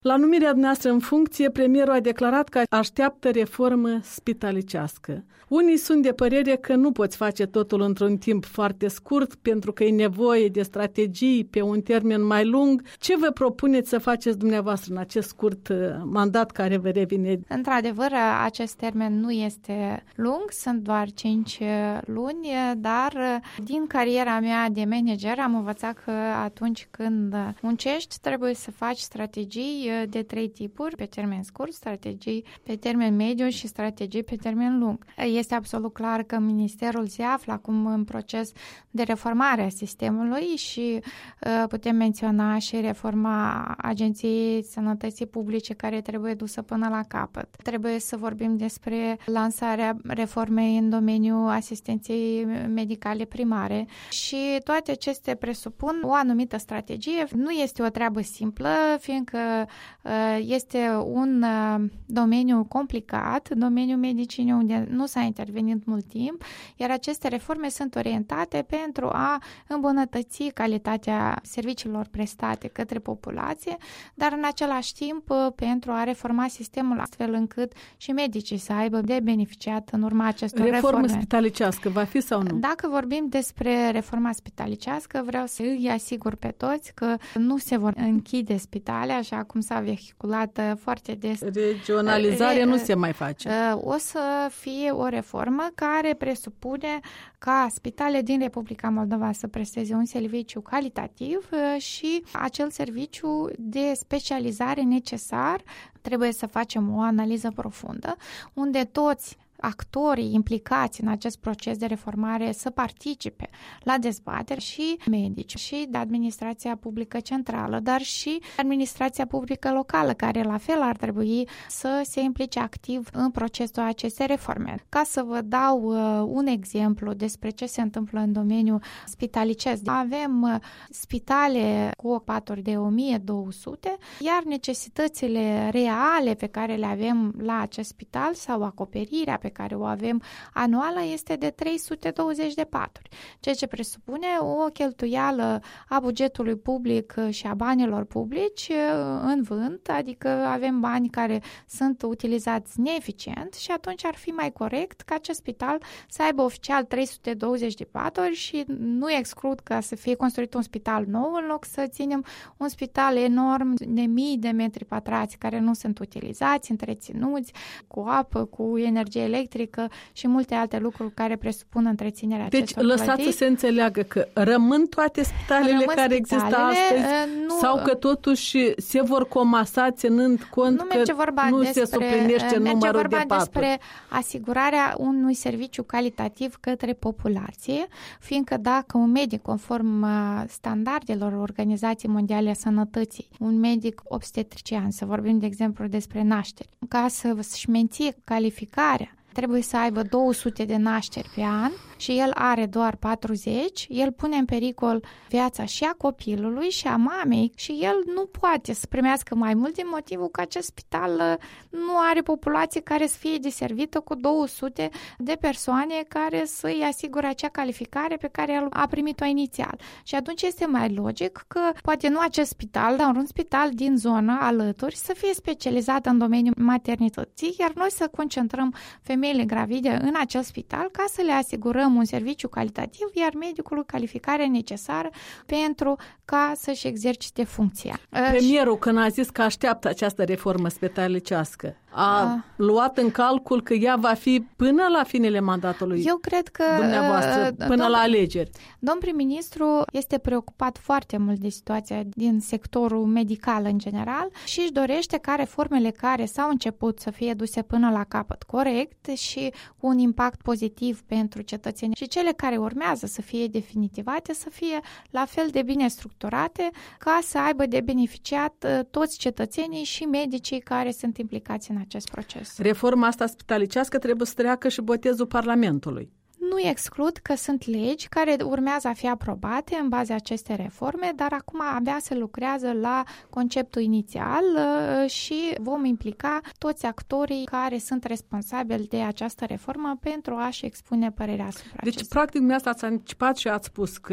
La numirea dumneavoastră în funcție, premierul a declarat că așteaptă reformă spitalicească. Unii sunt de părere că nu poți face totul într-un timp foarte scurt, pentru că e nevoie de strategii pe un termen mai lung. Ce vă propuneți să faceți dumneavoastră în acest scurt mandat care vă revine? Într-adevăr, acest termen nu este lung, sunt doar 5 luni, dar din cariera mea de manager am învățat că atunci când muncești, trebuie să faci strategii de 3 tipuri, pe termen scurt, strategii pe termen mediu și strategii pe termen lung. Este absolut clar că Ministerul se află acum în proces de reformare a sistemului și putem menționa și reforma Agenției Sănătății Publice care trebuie dusă până la capăt. Trebuie să vorbim despre lansarea reformei în domeniul asistenței medicale primare și toate acestea presupun o anumită strategie. Nu este o treabă simplă, fiindcă este un domeniu complicat, domeniul medicinii unde nu s-a intervenit mult timp, iar aceste reforme sunt orientate pentru a îmbunătăți calitatea serviciilor prestate către populație, dar în același timp pentru a reforma sistemul astfel încât și medicii să aibă de beneficiat în urma acestor reforme. Reformă spitalicească va fi sau nu? Dacă vorbim despre reforma spitalicească, vreau să îi asigur pe toți că nu se vor închide spitale, așa cum s-a vehiculat foarte des. Regionalizarea nu se mai face. O să fie o reformă care presupune ca spitale din Republica Moldova să presteze un serviciu calitativ și acel serviciu de specializare necesar. Trebuie să facem o analiză profundă unde toți actorii implicați în acest proces de reformare să participe la dezbateri și medici și de administrația publică centrală, dar și administrația publică locală, care la fel ar trebui să se implice activ în procesul acestei reforme. Ca să vă dau un exemplu despre ce se întâmplă în domeniul spitalicesc, avem spitale cu paturi de 1200, iar necesitățile reale pe care le avem la acest spital sau acoperirea pe care o avem anuală este de 320 de paturi, ceea ce presupune o cheltuială a bugetului public și a banilor publici în vânt, adică avem bani care sunt utilizați neeficient și atunci ar fi mai corect ca acest spital să aibă oficial 320 de paturi și nu exclud ca să fie construit un spital nou în loc să ținem un spital enorm de mii de metri pătrați care nu sunt utilizați, întreținuți cu apă, cu energie electrică și multe alte lucruri care presupun întreținerea acestor lăsați clădiri. să se înțeleagă că rămân toate spitalele care există astăzi sau că totuși se vor comasa ținând cont că nu se suplinește numărul de paturi. Despre asigurarea unui serviciu calitativ către populație, fiindcă dacă un medic conform standardelor Organizației Mondiale a Sănătății, un medic obstetrician, să vorbim de exemplu despre nașteri, ca să-și menție calificarea, trebuie să aibă 200 de nașteri pe an și el are doar 40, el pune în pericol viața și a copilului și a mamei și el nu poate să primească mai mult din motivul că acest spital nu are populație care să fie deservită cu 200 de persoane care să-i asigure acea calificare pe care el a primit-o inițial. Și atunci este mai logic că poate nu acest spital, dar un spital din zona alături să fie specializat în domeniul maternității, iar noi să concentrăm femeile gravide în acel spital ca să le asigurăm un serviciu calitativ, iar medicului calificarea necesară pentru ca să-și exercite funcția. Premierul, când a zis că așteaptă această reformă spitalicească, a luat în calcul că ea va fi până la finele mandatului. Eu cred că dumneavoastră, până la alegeri. Domn prim-ministru este preocupat foarte mult de situația din sectorul medical în general și își dorește ca reformele care s-au început să fie duse până la capăt corect și cu un impact pozitiv pentru cetățeni și cele care urmează să fie definitivate să fie la fel de bine structurate ca să aibă de beneficiat toți cetățenii și medicii care sunt implicați în acest proces. Reforma asta spitalicească trebuie să treacă și botezul Parlamentului. Nu exclud că sunt legi care urmează a fi aprobate în baza acestei reforme, dar acum abia se lucrează la conceptul inițial și vom implica toți actorii care sunt responsabili de această reformă pentru a-și expune părerea asupra Deci, practic, dumneavoastră ați anticipat și ați spus că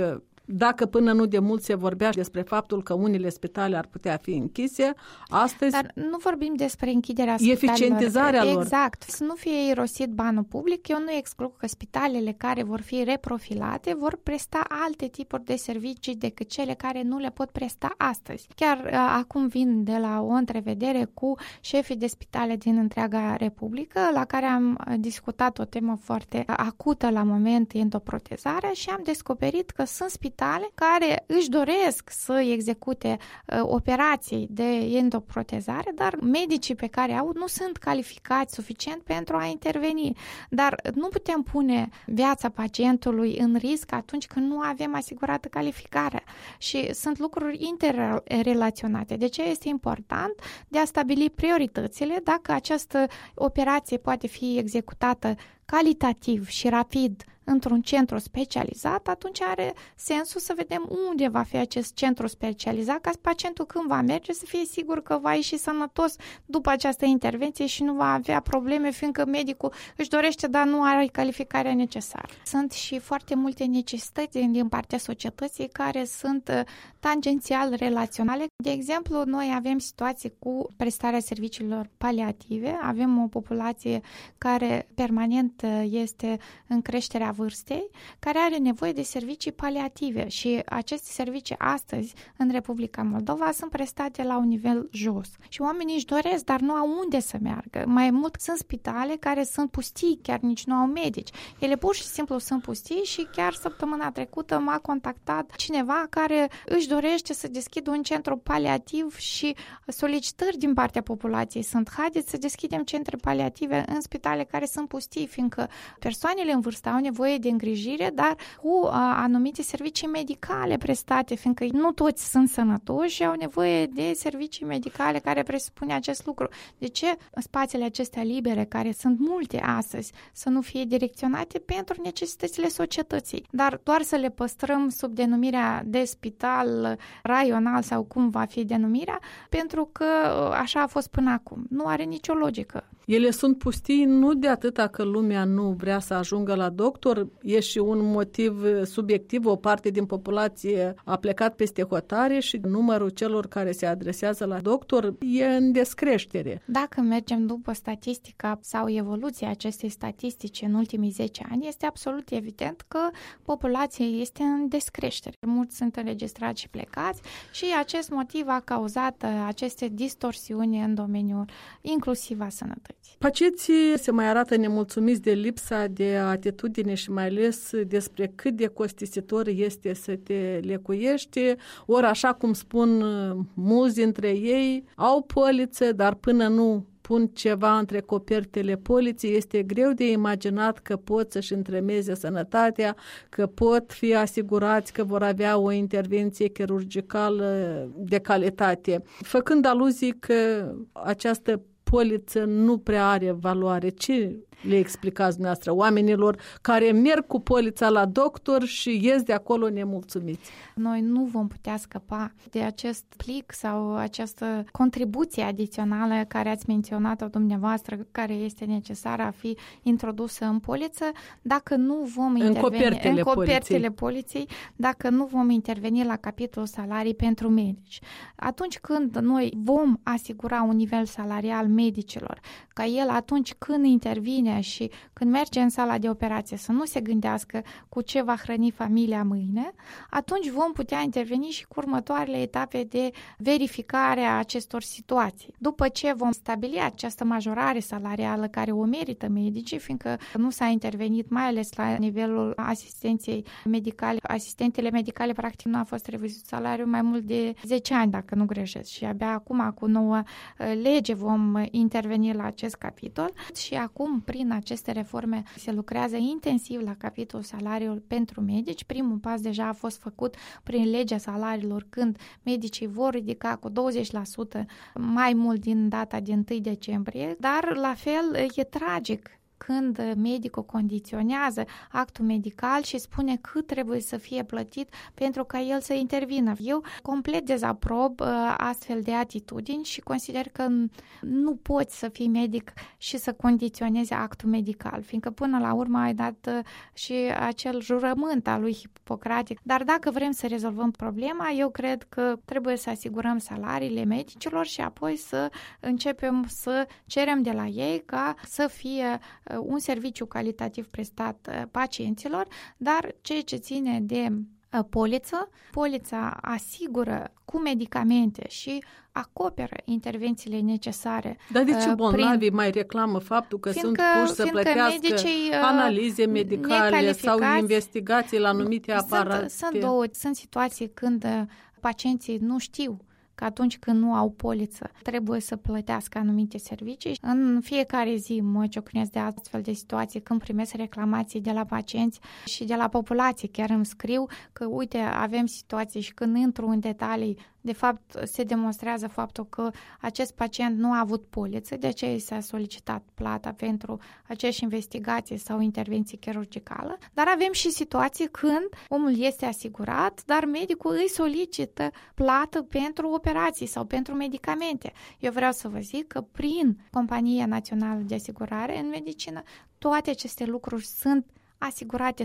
Dacă până nu de mult se vorbea despre faptul că unele spitale ar putea fi închise, astăzi... Dar nu vorbim despre închiderea spitalelor. Eficientizarea lor. Exact. Să nu fie irosit banul public, eu nu exclud că spitalele care vor fi reprofilate vor presta alte tipuri de servicii decât cele care nu le pot presta astăzi. Chiar acum vin de la o întrevedere cu șefii de spitale din întreaga Republică, la care am discutat o temă foarte acută la moment, endoprotezarea, și am descoperit că sunt spitale care își doresc să execute operații de endoprotezare, dar medicii pe care au nu sunt calificați suficient pentru a interveni. Dar nu putem pune viața pacientului în risc atunci când nu avem asigurată calificarea. Și sunt lucruri interrelaționate. De ce este important de a stabili prioritățile dacă această operație poate fi executată calitativ și rapid într-un centru specializat, atunci are sensul să vedem unde va fi acest centru specializat, ca pacientul când va merge să fie sigur că va ieși sănătos după această intervenție și nu va avea probleme, fiindcă medicul își dorește, dar nu are calificarea necesară. Sunt și foarte multe necesități din partea societății care sunt tangențial relaționale. De exemplu, noi avem situații cu prestarea serviciilor paliative, avem o populație care permanent este în creșterea vârstei, care are nevoie de servicii paliative și aceste servicii astăzi în Republica Moldova sunt prestate la un nivel jos. Și oamenii își doresc, dar nu au unde să meargă. Mai mult sunt spitale care sunt pustii, chiar nici nu au medici. Ele pur și simplu sunt pustii și chiar săptămâna trecută m-a contactat cineva care își dorește să deschidă un centru paliativ și solicitări din partea populației sunt: haideți să deschidem centre paliative în spitale care sunt pustii, fiindcă persoanele în vârstă au nevoie de îngrijire, dar cu anumite servicii medicale prestate, fiindcă nu toți sunt sănătoși și au nevoie de servicii medicale care presupune acest lucru. De ce spațiile acestea libere, care sunt multe astăzi, să nu fie direcționate pentru necesitățile societății, dar doar să le păstrăm sub denumirea de spital raional sau cum va fi denumirea, pentru că așa a fost până acum. Nu are nicio logică. Ele sunt pustii nu de atâta că lumea nu vrea să ajungă la doctor, e și un motiv subiectiv, o parte din populație a plecat peste hotare și numărul celor care se adresează la doctor e în descreștere. Dacă mergem după statistica sau evoluția acestei statistici în ultimii 10 ani, este absolut evident că populația este în descreștere. Mulți sunt înregistrați și plecați și acest motiv a cauzat aceste distorsiuni în domeniul inclusiv a sănătății. Pacienții se mai arată nemulțumiți de lipsa de atitudine și mai ales despre cât de costisitor este să te lecuiești. Ori, așa cum spun mulți dintre ei, au poliță, dar până nu pun ceva între copertele poliței, este greu de imaginat că pot să-și întremeze sănătatea, că pot fi asigurați că vor avea o intervenție chirurgicală de calitate. Făcând aluzii că această poliță nu prea are valoare. Ce le explicați dumneavoastră oamenilor care merg cu polița la doctor și ies de acolo nemulțumiți? Noi nu vom putea scăpa de acest plic sau această contribuție adițională care ați menționat-o dumneavoastră, care este necesară a fi introdusă în poliță, dacă nu vom interveni în copertele poliției, dacă nu vom interveni la capitolul salarii pentru medici. Atunci când noi vom asigura un nivel salarial medicilor, ca el atunci când intervine și când merge în sala de operație să nu se gândească cu ce va hrăni familia mâine, atunci vom putea interveni și cu următoarele etape de verificare a acestor situații. După ce vom stabili această majorare salarială care o merită medicii, fiindcă nu s-a intervenit mai ales la nivelul asistenței medicale. Asistentele medicale practic nu a fost revizit salariul mai mult de 10 ani, dacă nu greșesc, și abia acum cu noua lege vom interveni la acest capitol și acum prin aceste reforme se lucrează intensiv la capitolul salariul pentru medici. Primul pas deja a fost făcut prin legea salariilor, când medicii vor ridica cu 20% mai mult din data de 1 decembrie, dar la fel e tragic când medicul condiționează actul medical și spune cât trebuie să fie plătit pentru ca el să intervină. Eu complet dezaprob astfel de atitudini și consider că nu poți să fii medic și să condiționezi actul medical, fiindcă până la urmă ai dat și acel jurământ al lui Hipocratic. Dar dacă vrem să rezolvăm problema, eu cred că trebuie să asigurăm salariile medicilor și apoi să începem să cerem de la ei ca să fie un serviciu calitativ prestat pacienților, dar ceea ce ține de polița asigură cu medicamente și acoperă intervențiile necesare. Dar de ce bolnavii mai reclamă faptul că sunt puși să plătească analize medicale sau investigații la anumite aparate? Sunt situații când pacienții nu știu că atunci când nu au poliță trebuie să plătească anumite servicii. În fiecare zi mă ciocnesc de astfel de situații când primesc reclamații de la pacienți și de la populație. Chiar îmi scriu că, uite, avem situații și când intru în detalii, de fapt, se demonstrează faptul că acest pacient nu a avut poliță, de aceea i s-a solicitat plata pentru aceeași investigație sau intervenție chirurgicală, dar avem și situații când omul este asigurat, dar medicul îi solicită plată pentru operații sau pentru medicamente. Eu vreau să vă zic că prin Compania Națională de Asigurare în medicină, toate aceste lucruri sunt asigurate 100%.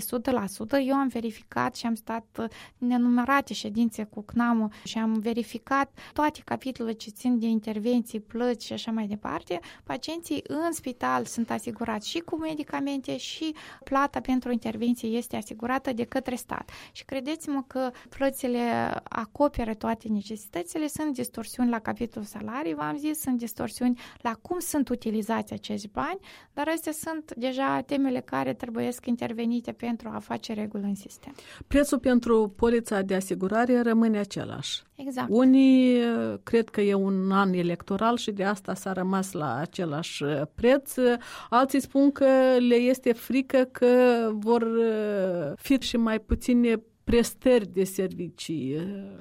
Eu am verificat și am stat nenumărate ședințe cu CNAM-ul și am verificat toate capitolele ce țin de intervenții, plăți și așa mai departe. Pacienții în spital sunt asigurați și cu medicamente și plata pentru intervenție este asigurată de către stat. Și credeți-mă că plățile acoperă toate necesitățile, sunt distorsiuni la capitolul salarii, v-am zis, sunt distorsiuni la cum sunt utilizați acești bani, dar astea sunt deja temele care trebuie să intervenite pentru a face regulă în sistem. Prețul pentru polița de asigurare rămâne același. Exact. Unii cred că e un an electoral și de asta s-a rămas la același preț. Alții spun că le este frică că vor fi și mai puține prestări de servicii.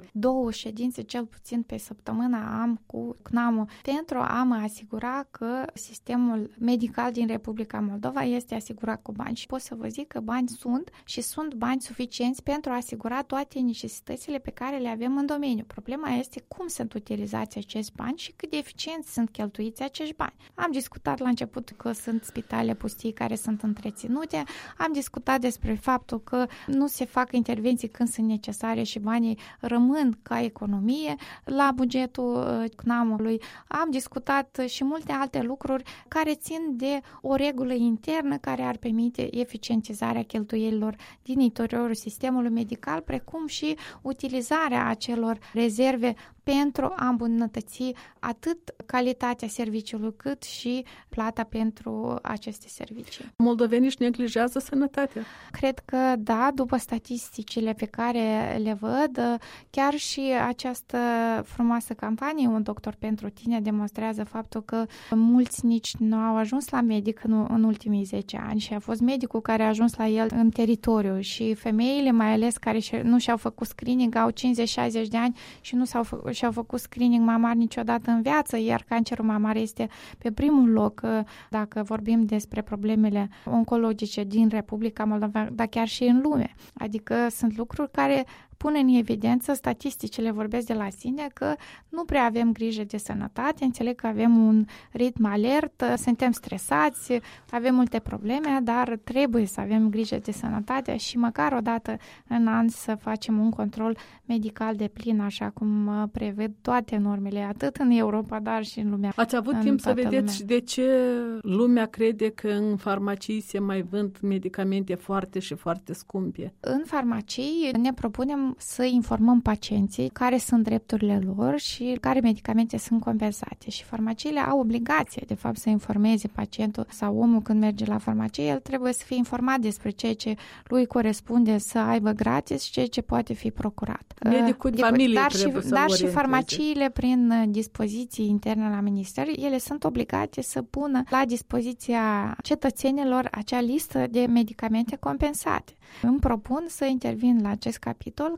2 ședințe cel puțin pe săptămână am cu CNAM-ul pentru a mă asigura că sistemul medical din Republica Moldova este asigurat cu bani. Și pot să vă zic că bani sunt și sunt bani suficienți pentru a asigura toate necesitățile pe care le avem în domeniu. Problema este cum sunt utilizați acești bani și cât de eficienți sunt cheltuiți acești bani. Am discutat la început că sunt spitale pustii care sunt întreținute, am discutat despre faptul că nu se fac intervenții când sunt necesare și banii rămân ca economie la bugetul CNAM-ului. Am discutat și multe alte lucruri care țin de o regulă internă care ar permite eficientizarea cheltuielilor din interiorul sistemului medical, precum și utilizarea acelor rezerve pentru a îmbunătăți atât calitatea serviciului cât și plata pentru aceste servicii. Moldovenii își neglijează sănătatea? Cred că da, după statisticile pe care le văd, chiar și această frumoasă campanie Un doctor pentru tine demonstrează faptul că mulți nici nu au ajuns la medic în ultimii 10 ani și a fost medicul care a ajuns la el în teritoriu și femeile mai ales care nu și-au făcut screening au 50-60 de ani și nu și-au făcut screening mamar niciodată în viață, iar cancerul mamar este pe primul loc dacă vorbim despre problemele oncologice din Republica Moldova, dar chiar și în lume. Adică sunt lucruri care pun în evidență, statisticile vorbesc de la sine, că nu prea avem grijă de sănătate, înțeleg că avem un ritm alert, suntem stresați, avem multe probleme, dar trebuie să avem grijă de sănătate și măcar o dată în an să facem un control medical de plin, așa cum prevăd toate normele, atât în Europa, dar și în lumea. Ați avut timp să vedeți lumea. De ce lumea crede că în farmacii se mai vând medicamente foarte și foarte scumpe? În farmacii ne propunem să informăm pacienții care sunt drepturile lor și care medicamente sunt compensate. Și farmaciile au obligație, de fapt, să informeze pacientul sau omul când merge la farmacie, el trebuie să fie informat despre ceea ce lui corespunde să aibă gratis și ceea ce poate fi procurat. Medicul de familie dar și farmaciile, prin dispoziții interne la minister, ele sunt obligate să pună la dispoziția cetățenilor acea listă de medicamente compensate. Îmi propun să intervin la acest capitol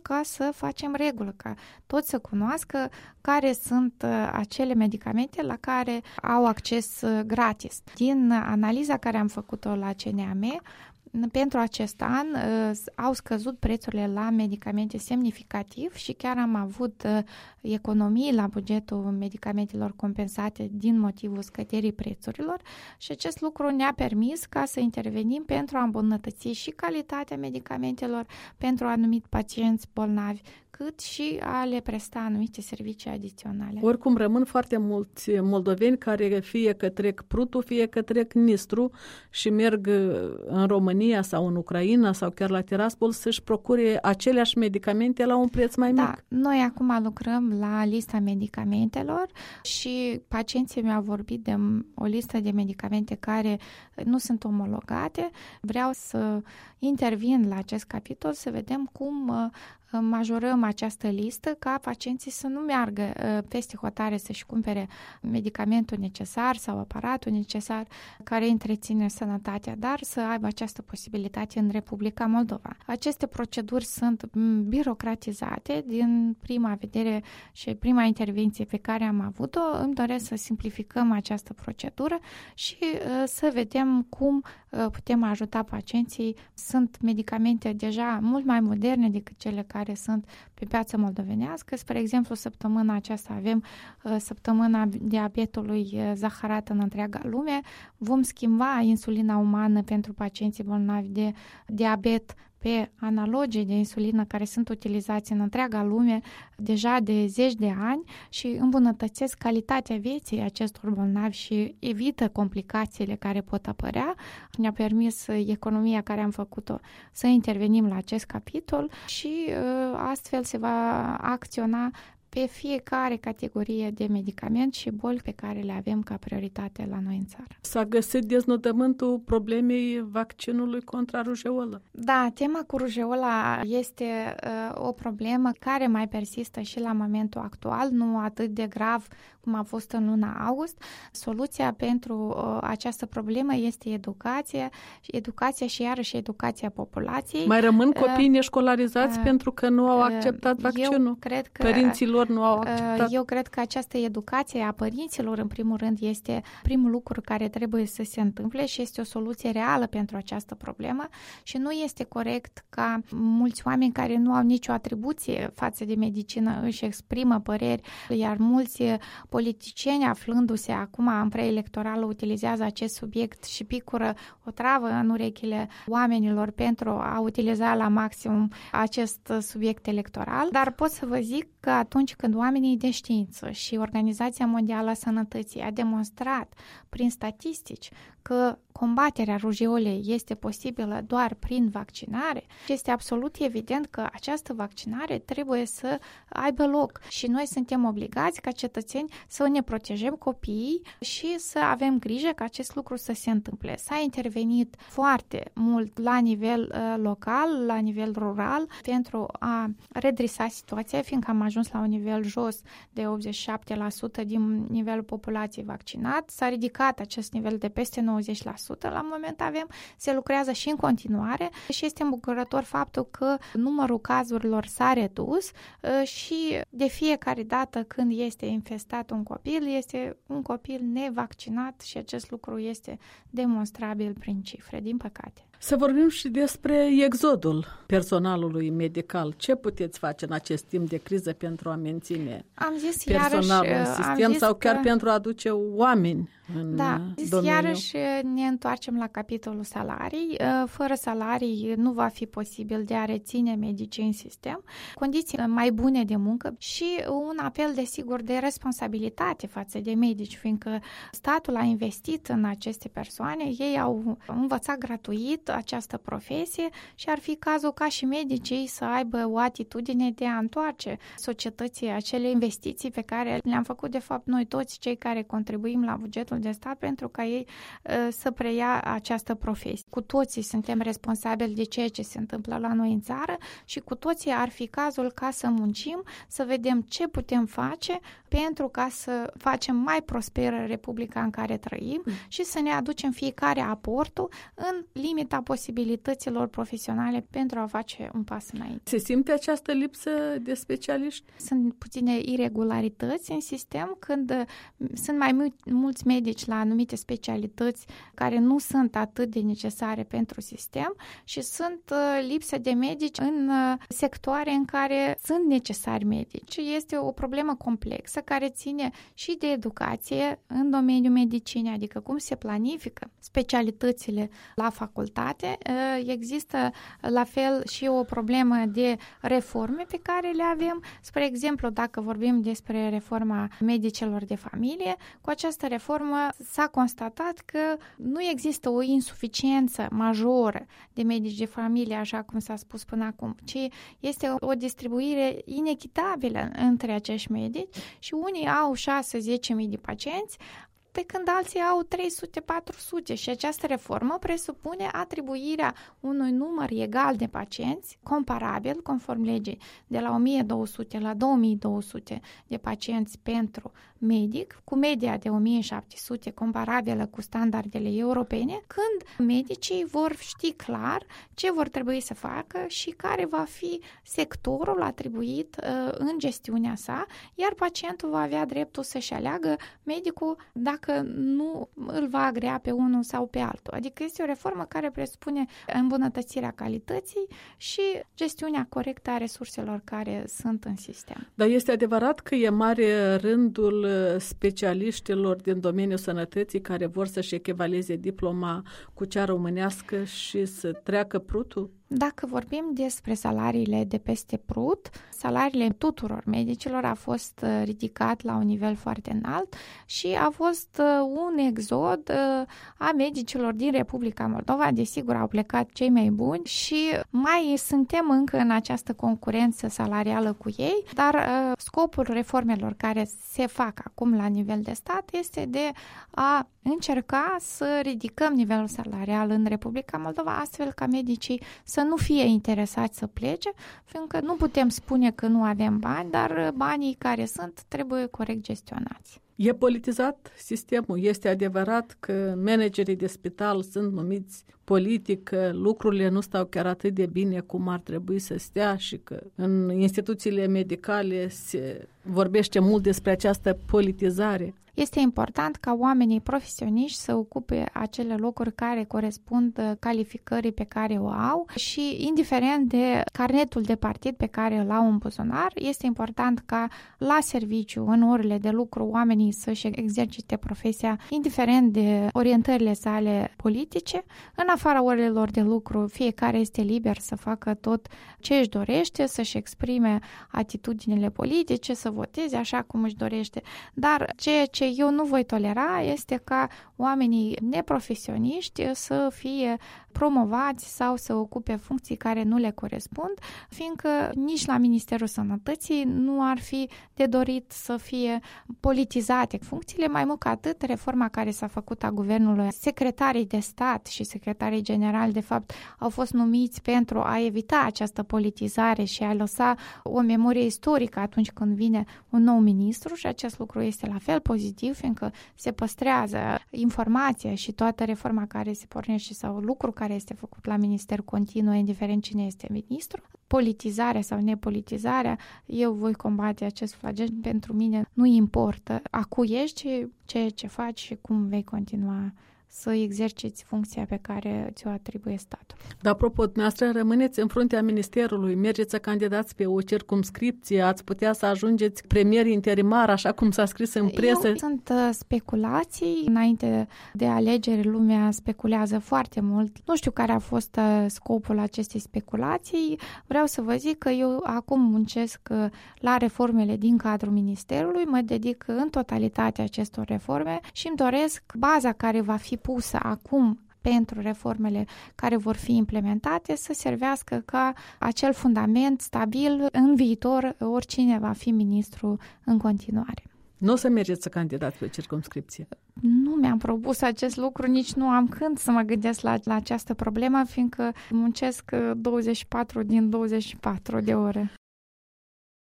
ca să facem regulă, ca toți să cunoască care sunt acele medicamente la care au acces gratis. Din analiza care am făcut-o la CNAM, pentru acest an au scăzut prețurile la medicamente semnificativ și chiar am avut economii la bugetul medicamentelor compensate din motivul scăderii prețurilor și acest lucru ne-a permis ca să intervenim pentru a îmbunătăți și calitatea medicamentelor pentru anumiti pacienți bolnavi, cât și a le presta anumite servicii adiționale. Oricum rămân foarte mulți moldoveni care fie că trec Prutul, fie că trec Nistru și merg în România sau în Ucraina sau chiar la Tiraspol să-și procure aceleași medicamente la un preț mai mic. Da, noi acum lucrăm la lista medicamentelor și pacienții mi-au vorbit de o listă de medicamente care nu sunt omologate. Vreau să intervin la acest capitol să vedem cum majorăm această listă ca pacienții să nu meargă peste hotare să-și cumpere medicamentul necesar sau aparatul necesar care întreține sănătatea, dar să aibă această posibilitate în Republica Moldova. Aceste proceduri sunt birocratizate din prima vedere și prima intervenție pe care am avut-o. Îmi doresc să simplificăm această procedură și să vedem cum putem ajuta pacienții. Sunt medicamente deja mult mai moderne decât cele care sunt pe piața moldovenească. Spre exemplu, săptămâna aceasta avem săptămâna diabetului zaharat în întreaga lume. Vom schimba insulina umană pentru pacienții bolnavi de diabet pe analogii de insulină care sunt utilizați în întreaga lume deja de zeci de ani și îmbunătățesc calitatea vieții acestor bolnavi și evită complicațiile care pot apărea. Ne-a permis economia care am făcut-o să intervenim la acest capitol și astfel se va acționa pe fiecare categorie de medicament și boli pe care le avem ca prioritate la noi în țară. S-a găsit deznodământul problemei vaccinului contra rujeolă. Da, tema cu rujeola este o problemă care mai persistă și la momentul actual, nu atât de grav cum a fost în luna august. Soluția pentru această problemă este educația și iarăși educația populației. Mai rămân copii neșcolarizați pentru că nu au acceptat vaccinul? Eu cred că părinții lor nu au acceptat? Eu cred că această educație a părinților, în primul rând, este primul lucru care trebuie să se întâmple și este o soluție reală pentru această problemă și nu este corect ca mulți oameni care nu au nicio atribuție față de medicină își exprimă păreri, iar mulți politicieni, aflându-se acum în preelectorală, utilizează acest subiect și picură o travă în urechile oamenilor pentru a utiliza la maximum acest subiect electoral. Dar pot să vă zic că atunci când oamenii de știință și Organizația Mondială a Sănătății a demonstrat prin statistici că combaterea rujeolei este posibilă doar prin vaccinare, este absolut evident că această vaccinare trebuie să aibă loc și noi suntem obligați ca cetățeni să ne protejăm copiii și să avem grijă ca acest lucru să se întâmple. S-a intervenit foarte mult la nivel local, la nivel rural, pentru a redresa situația, fiindcă am ajuns la un nivel jos de 87% din nivelul populației vaccinat. S-a ridicat acest nivel de peste 90%. La moment se lucrează și în continuare și este îmbucurător faptul că numărul cazurilor s-a redus și de fiecare dată când este infestat un copil, este un copil nevaccinat și acest lucru este demonstrabil prin cifre, din păcate. Să vorbim și despre exodul personalului medical. Ce puteți face în acest timp de criză pentru a menține personalul în sistem sau chiar pentru a aduce oameni în domeniu? Iarăși ne întoarcem la capitolul salarii. Fără salarii nu va fi posibil de a reține medicii în sistem, condiții mai bune de muncă și un apel, desigur, de responsabilitate față de medici, fiindcă statul a investit în aceste persoane, ei au învățat gratuit această profesie și ar fi cazul ca și medicii să aibă o atitudine de a întoarce societății acele investiții pe care le-am făcut de fapt noi toți cei care contribuim la bugetul ajutorul de stat pentru ca ei să preia această profesie. Cu toții suntem responsabili de ceea ce se întâmplă la noi în țară și cu toții ar fi cazul ca să muncim, să vedem ce putem face pentru ca să facem mai prosperă Republica în care trăim și să ne aducem fiecare aportul în limita posibilităților profesionale pentru a face un pas înainte. Se simte această lipsă de specialiști? Sunt puține irregularități în sistem când sunt mai mulți medici la anumite specialități care nu sunt atât de necesare pentru sistem și sunt lipsă de medici în sectoare în care sunt necesari medici. Este o problemă complexă care ține și de educație în domeniul medicinei, adică cum se planifică specialitățile la facultate. Există la fel și o problemă de reforme pe care le avem. Spre exemplu, dacă vorbim despre reforma medicilor de familie, cu această reformă s-a constatat că nu există o insuficiență majoră de medici de familie, așa cum s-a spus până acum, ci este o distribuire inechitabilă între acești medici și unii au 6-10.000 de pacienți, pe când alții au 300-400 și această reformă presupune atribuirea unui număr egal de pacienți, comparabil, conform legii, de la 1200 la 2200 de pacienți pentru medic, cu media de 1700 comparabilă cu standardele europene, când medicii vor ști clar ce vor trebui să facă și care va fi sectorul atribuit în gestiunea sa, iar pacientul va avea dreptul să-și aleagă medicul dacă nu îl va agrea pe unul sau pe altul. Adică este o reformă care presupune îmbunătățirea calității și gestiunea corectă a resurselor care sunt în sistem. Dar este adevărat că e mare rândul specialiștilor din domeniul sănătății care vor să-și echivaleze diploma cu cea românească și să treacă prutul? Dacă vorbim despre salariile de peste prut, salariile tuturor medicilor a fost ridicat la un nivel foarte înalt și a fost un exod a medicilor din Republica Moldova. Desigur, au plecat cei mai buni și mai suntem încă în această concurență salarială cu ei, dar scopul reformelor care se fac acum la nivel de stat este de a încerca să ridicăm nivelul salarial în Republica Moldova, astfel ca medicii să nu fie interesați să plece, fiindcă nu putem spune că nu avem bani, dar banii care sunt trebuie corect gestionați. E politizat sistemul. Este adevărat că managerii de spital sunt numiți politic, că lucrurile nu stau chiar atât de bine cum ar trebui să stea și că în instituțiile medicale se vorbește mult despre această politizare. Este important ca oamenii profesioniști să ocupe acele locuri care corespund calificării pe care o au și, indiferent de carnetul de partid pe care îl au în buzunar, este important ca la serviciu, în orele de lucru, oamenii să-și exercite profesia, indiferent de orientările sale politice. În afara orelor de lucru, fiecare este liber să facă tot ce își dorește, să-și exprime atitudinile politice, să voteze așa cum își dorește. Dar ceea ce eu nu voi tolera este ca oamenii neprofesioniști să fie promovați sau să ocupe funcții care nu le corespund, fiindcă nici la Ministerul Sănătății nu ar fi de dorit să fie politizate funcțiile. Mai mult ca atât, reforma care s-a făcut a guvernului, secretarii de stat și secretarii generali, de fapt, au fost numiți pentru a evita această politizare și a lăsa o memorie istorică atunci când vine un nou ministru și acest lucru este la fel pozitiv, fiindcă se păstrează informația și toată reforma care se pornește sau lucru care este făcut la minister continuă, indiferent cine este ministru. Politizarea sau nepolitizarea, eu voi combate acest flagel. Pentru mine nu importă a cui ești, ci ceea ce faci și cum vei continua să exerciți funcția pe care ți-o atribuie statul. Dar apropo, dumneavoastră rămâneți în fruntea ministerului, mergeți să candidați pe o circumscripție, ați putea să ajungeți premier interimar, așa cum s-a scris în presă. Sunt speculații. Înainte de alegeri, lumea speculează foarte mult. Nu știu care a fost scopul acestei speculații. Vreau să vă zic că eu acum muncesc la reformele din cadrul ministerului, mă dedic în totalitate acestor reforme și îmi doresc baza care va fi pusă acum pentru reformele care vor fi implementate să servească ca acel fundament stabil în viitor, oricine va fi ministru în continuare. Nu o să mergeți să candidați pe circumscripție? Nu mi-am propus acest lucru, nici nu am când să mă gândesc la această problemă, fiindcă muncesc 24 din 24 de ore.